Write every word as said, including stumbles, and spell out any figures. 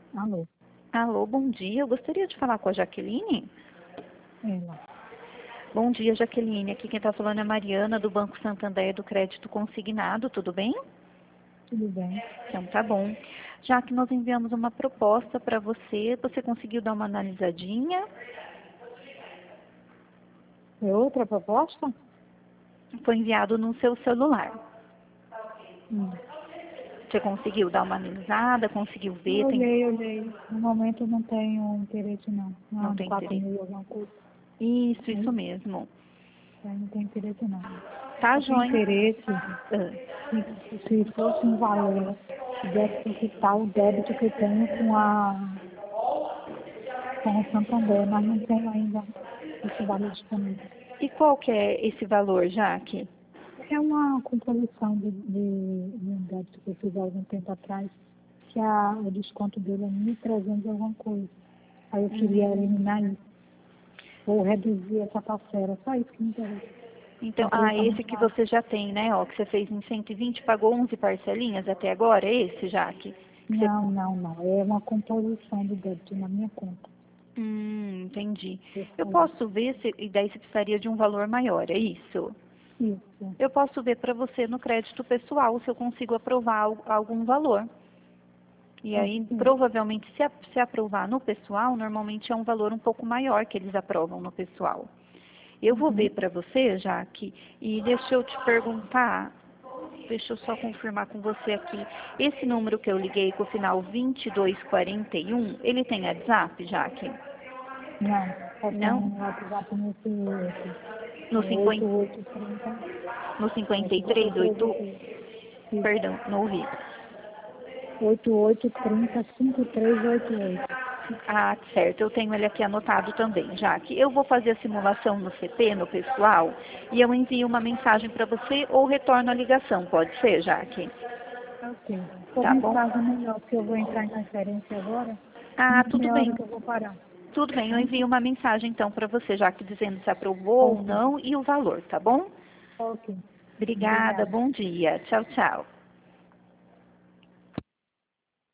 Alô, Alô, bom dia. Eu gostaria de falar com a Jaqueline. ela. Bom dia, Jaqueline. Aqui quem está falando é a Mariana, do Banco Santander do Crédito Consignado. Tudo bem? Tudo bem? Então tá bom. Já que nós enviamos uma proposta para você, você conseguiu dar uma analisadinha? É outra proposta? Foi enviado no seu celular. Hum. Você conseguiu dar uma analisada? Conseguiu ver? Eu Tem... olhei, olhei. No momento eu não tenho interesse não. Não Não, de tem quatro interesse? mil alguma coisa. Isso, Aí, isso mesmo. aí não tem interesse não. Tá, Eu tenho joia? interesse Ah, se, se fosse um valor que desse para quitar o débito que eu tenho com a com o Santander, mas não tenho ainda esse valor disponível. E qual que é esse valor, Jaque? É uma composição de, de, de um débito que eu fiz há algum tempo atrás, que a, o desconto dele é mil e trezentos e alguma coisa. Aí eu queria Hum, eliminar isso, ou reduzir essa parcela, só isso que me interessa. então, O preço ah, está esse muito que alto. você já tem, né? Ó, que você fez em cento e vinte, pagou onze parcelinhas até agora, é esse, Jaque? Que você... Não, não, não. É uma composição do débito na minha conta. Hum, entendi. Eu Pessoal. posso ver se, e daí você precisaria de um valor maior, é isso? Isso. Eu posso ver para você no crédito pessoal se eu consigo aprovar al- algum valor. E aí, Ok. provavelmente, se, a- se aprovar no pessoal, normalmente é um valor um pouco maior que eles aprovam no pessoal. Eu vou ver Uhum. para você, Jaque, e deixa eu te perguntar, deixa eu só confirmar com você aqui. Esse número que eu liguei com o final vinte e dois quarenta e um, ele tem WhatsApp, Jaque? Não, só tem Não? um WhatsApp nesse outro. No, É cinquenta, oito oito trinta. no É cinquenta e três, oito, cinquenta e três oitenta e oito. Isso. perdão, não ouvi. oito oito trinta cinco três oito oito. Ah, certo, eu tenho ele aqui anotado também, Jaque. Eu vou fazer a simulação no C P, no pessoal, e eu envio uma mensagem para você ou retorno a ligação, pode ser, Jaque? Ok. Por Tá bom? mensagem é melhor, porque eu vou entrar em conferência agora. Ah, Uma tudo meia hora bem. que eu vou parar. Tudo bem, eu Tá? envio uma mensagem então para você, Jaque, dizendo se aprovou ou Ok. não e o valor, tá bom? Ok. Obrigada, Obrigada. bom dia. Tchau, tchau.